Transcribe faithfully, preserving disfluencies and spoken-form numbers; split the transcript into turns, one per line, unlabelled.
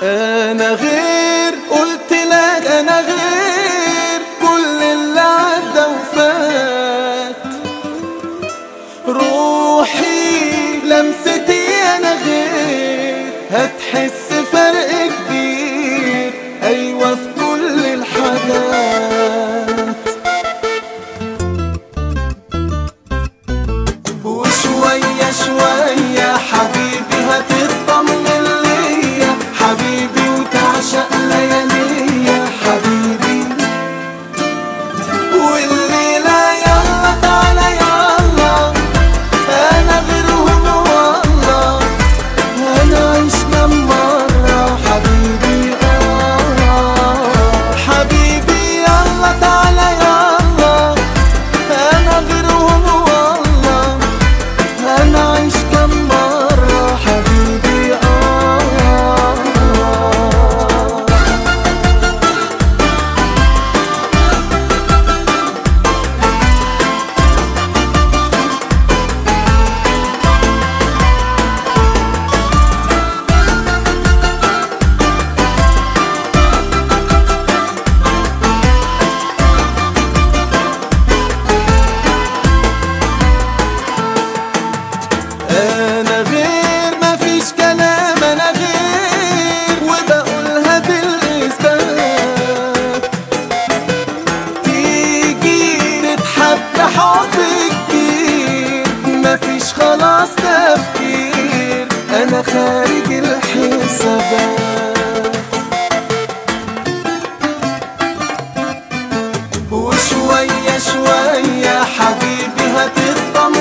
انا غير، قلت لك انا غير كل اللي عدى وفات. روحي لمستي انا غير، هتحس فرق كبير ايوه في كل الحاجات. وشوية شوية حبيبي هتطمن ليا حبيبي، وتعشق لياليا حبيبي. والليلة يلا تعالى يلا، أنا غيرهم والله هنعيشنا مرة حبيبي. آه حبيبي يلا تعالى يلا، أنا غيرهم والله هنعيش كم مرة حبيبي. آه أنا غير مفيش كلام، أنا غير وبقولها بالإثبات. تيجي تتحب حب كتير، مفيش خلاص تفكير، أنا خارج الحسابات. وشوية شوية حبيبي هتطمن